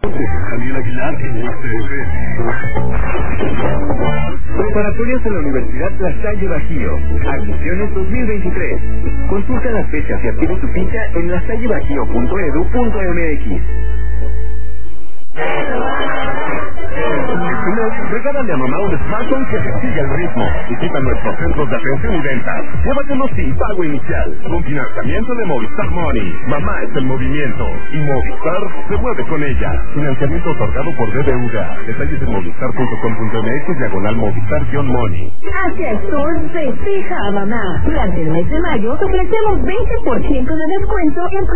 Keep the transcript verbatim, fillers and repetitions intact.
Daniel Aguilar en U C F. Preparatorias en la Universidad La Salle Bajío. Admisiones dos mil veintitrés. Consulta las fechas y adquiere tu ficha en lasallebajío punto edu punto mx. Regálale a mamá un smartphone que te siga el ritmo. Visita nuestros centros de atención y ventas. Llévatelo sin pago inicial. Con financiamiento de Movistar Money. Mamá es el movimiento. Y Movistar se mueve con ella. Financiamiento otorgado por B B V A. Detalles en movistar punto com punto mx diagonal Movistar-Money. Hacia Store festeja a mamá. Durante el mes de mayo te ofrecemos veinte por ciento de descuento en